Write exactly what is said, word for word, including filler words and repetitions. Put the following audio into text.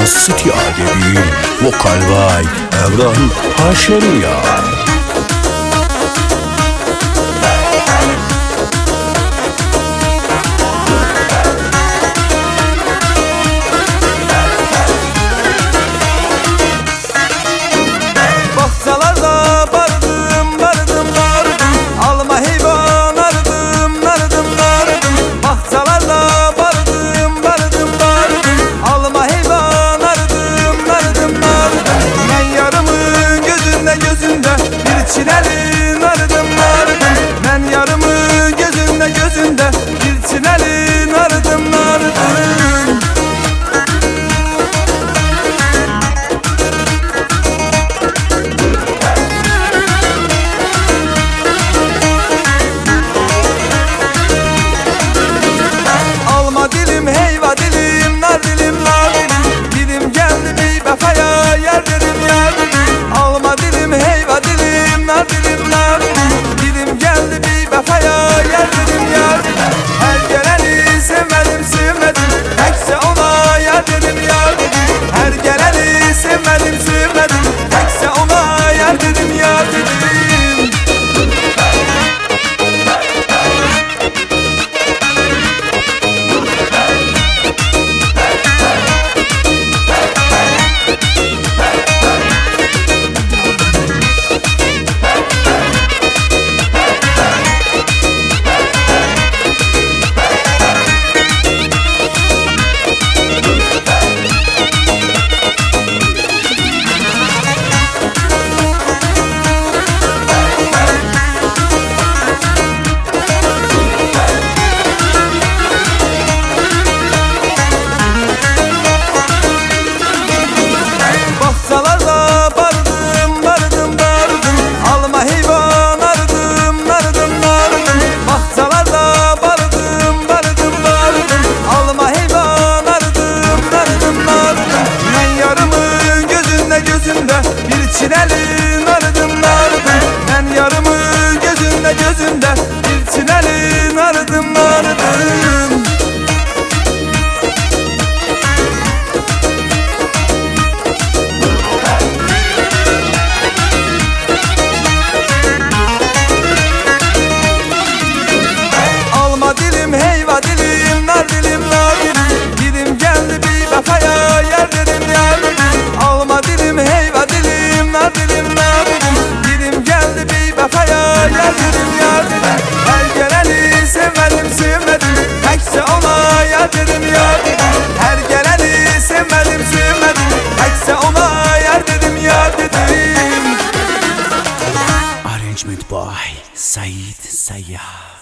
City Adem'in Vokal by Evren Haşeriyar. Çinelin ardım ardım, ben yarımı gözünde gözünde bir çinelin ardım ardım. Alma dilim heyva dilim nar dilim nar dilim, dilim geldi bir vefaya yer dedim yer dedim. Alma dilim heyva dilim nar dilim nar dilim, dilim geldi bir vefaya yer dedim yer dedim. Her geleni sevmedim sevmedim, tekse ona yer dedim yer dedim. Her geleni sevmedim sevmedim, tekse ona yer dedim yer dedim. Bir çinelin ardım ardım, ben yarımı gözünde gözünde bir çinelin ardım ardım. Alma dilim heyva dilim nar dilim nar dilim, dilim geldi bir vefaya yer dedim yer dedim. Alma dilim heyva dilim nar dilim nar dilim, dilim geldi bir vefaya yer dedim yer dedim. Her geleni sevmedim sevmedim, tekse ona yer dedim yer dedim. Her geleni sevmedim sevmedim, tekse ona yer dedim yer dedim. Arrangement by Said Sayyar.